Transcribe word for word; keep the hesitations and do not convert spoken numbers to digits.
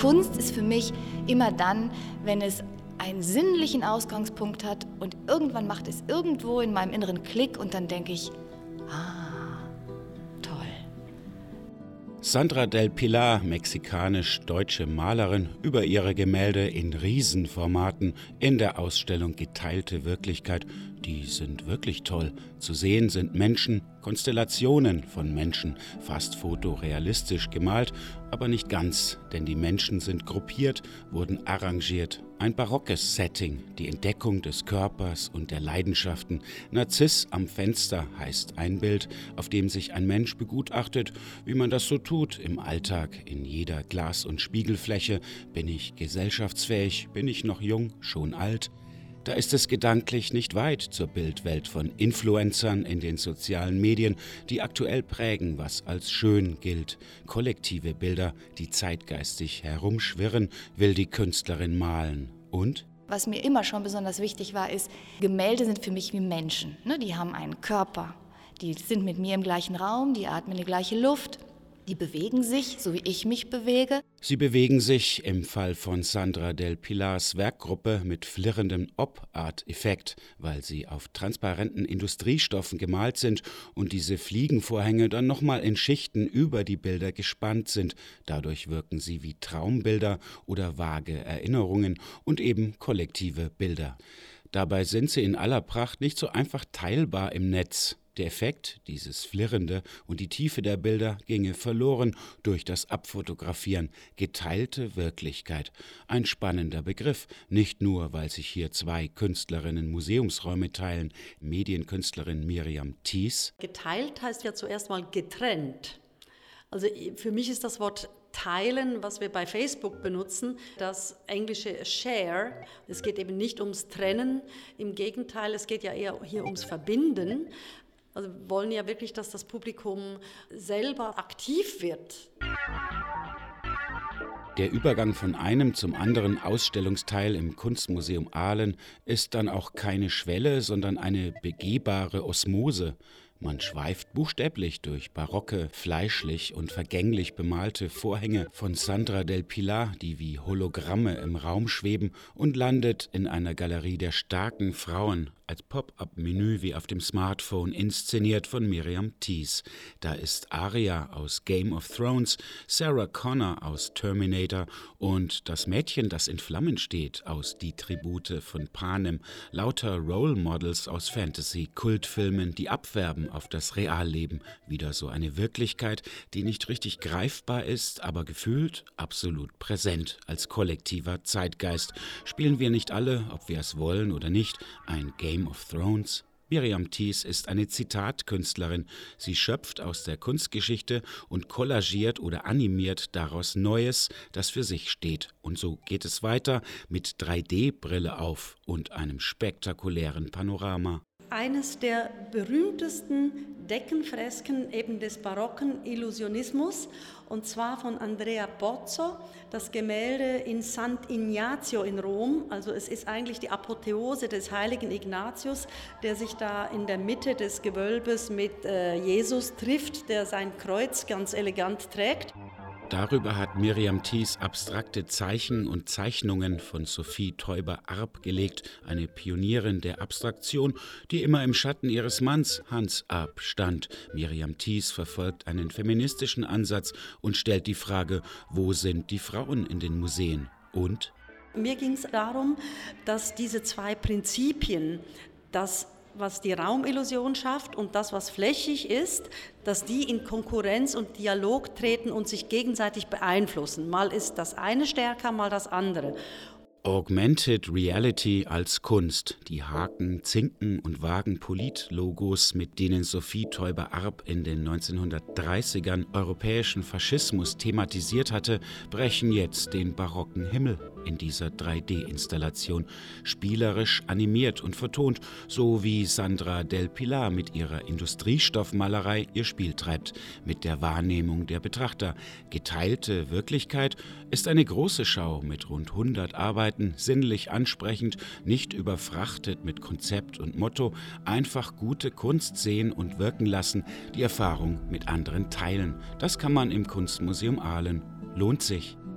Kunst ist für mich immer dann, wenn es einen sinnlichen Ausgangspunkt hat und irgendwann macht es irgendwo in meinem inneren Klick und dann denke ich, ah, toll. Sandra del Pilar, mexikanisch-deutsche Malerin, über ihre Gemälde in Riesenformaten in der Ausstellung Geteilte Wirklichkeit. Die sind wirklich toll. Zu sehen sind Menschen, Konstellationen von Menschen, fast fotorealistisch gemalt, aber nicht ganz, denn die Menschen sind gruppiert, wurden arrangiert. Ein barockes Setting, die Entdeckung des Körpers und der Leidenschaften. Narziss am Fenster heißt ein Bild, auf dem sich ein Mensch begutachtet, wie man das so tut im Alltag. In jeder Glas- und Spiegelfläche: bin ich gesellschaftsfähig, bin ich noch jung, schon alt? Da ist es gedanklich nicht weit zur Bildwelt von Influencern in den sozialen Medien, die aktuell prägen, was als schön gilt. Kollektive Bilder, die zeitgeistig herumschwirren, will die Künstlerin malen. Und? Was mir immer schon besonders wichtig war, ist, Gemälde sind für mich wie Menschen. Ne? Die haben einen Körper, die sind mit mir im gleichen Raum, die atmen die gleiche Luft. Die bewegen sich, so wie ich mich bewege. Sie bewegen sich im Fall von Sandra del Pilars Werkgruppe mit flirrendem Op-Art-Effekt, weil sie auf transparenten Industriestoffen gemalt sind und diese Fliegenvorhänge dann nochmal in Schichten über die Bilder gespannt sind. Dadurch wirken sie wie Traumbilder oder vage Erinnerungen und eben kollektive Bilder. Dabei sind sie in aller Pracht nicht so einfach teilbar im Netz. Der Effekt, dieses Flirrende und die Tiefe der Bilder ginge verloren durch das Abfotografieren. Geteilte Wirklichkeit. Ein spannender Begriff, nicht nur, weil sich hier zwei Künstlerinnen Museumsräume teilen. Medienkünstlerin Miriam Thies. Geteilt heißt ja zuerst mal getrennt. Also für mich ist das Wort Teilen, was wir bei Facebook benutzen, das englische Share. Es geht eben nicht ums Trennen, im Gegenteil, es geht ja eher hier ums Verbinden. Also wir wollen ja wirklich, dass das Publikum selber aktiv wird. Der Übergang von einem zum anderen Ausstellungsteil im Kunstmuseum Aalen ist dann auch keine Schwelle, sondern eine begehbare Osmose. Man schweift buchstäblich durch barocke, fleischlich und vergänglich bemalte Vorhänge von Sandra del Pilar, die wie Hologramme im Raum schweben, und landet in einer Galerie der starken Frauen, als Pop-up-Menü wie auf dem Smartphone, inszeniert von Miriam Thies. Da ist Arya aus Game of Thrones, Sarah Connor aus Terminator und das Mädchen, das in Flammen steht, aus Die Tribute von Panem. Lauter Role Models aus Fantasy-Kultfilmen, die abwerben auf das Realleben. Wieder so eine Wirklichkeit, die nicht richtig greifbar ist, aber gefühlt absolut präsent als kollektiver Zeitgeist. Spielen wir nicht alle, ob wir es wollen oder nicht, ein Game Game of Thrones? Miriam Thies ist eine Zitatkünstlerin. Sie schöpft aus der Kunstgeschichte und kollagiert oder animiert daraus Neues, das für sich steht. Und so geht es weiter mit drei D Brille auf und einem spektakulären Panorama. Eines der berühmtesten Deckenfresken eben des barocken Illusionismus, und zwar von Andrea Pozzo, das Gemälde in Sant'Ignazio in Rom. Also es ist eigentlich die Apotheose des heiligen Ignatius, der sich da in der Mitte des Gewölbes mit äh, Jesus trifft, der sein Kreuz ganz elegant trägt. Darüber hat Miriam Thies abstrakte Zeichen und Zeichnungen von Sophie Teuber-Arp gelegt, eine Pionierin der Abstraktion, die immer im Schatten ihres Manns Hans Arp stand. Miriam Thies verfolgt einen feministischen Ansatz und stellt die Frage, wo sind die Frauen in den Museen? Und? Mir ging es darum, dass diese zwei Prinzipien, das was die Raumillusion schafft und das, was flächig ist, dass die in Konkurrenz und Dialog treten und sich gegenseitig beeinflussen. Mal ist das eine stärker, mal das andere. Augmented Reality als Kunst. Die Haken, Zinken und vagen Polit-Logos, mit denen Sophie Teuber-Arp in den neunzehnhundertdreißigern europäischen Faschismus thematisiert hatte, brechen jetzt den barocken Himmel in dieser drei D Installation. Spielerisch animiert und vertont, so wie Sandra del Pilar mit ihrer Industriestoffmalerei ihr Spiel treibt, mit der Wahrnehmung der Betrachter. Geteilte Wirklichkeit ist eine große Schau mit rund hundert Arbeiten, sinnlich ansprechend, nicht überfrachtet mit Konzept und Motto, einfach gute Kunst sehen und wirken lassen, die Erfahrung mit anderen teilen. Das kann man im Kunstmuseum Aalen. Lohnt sich.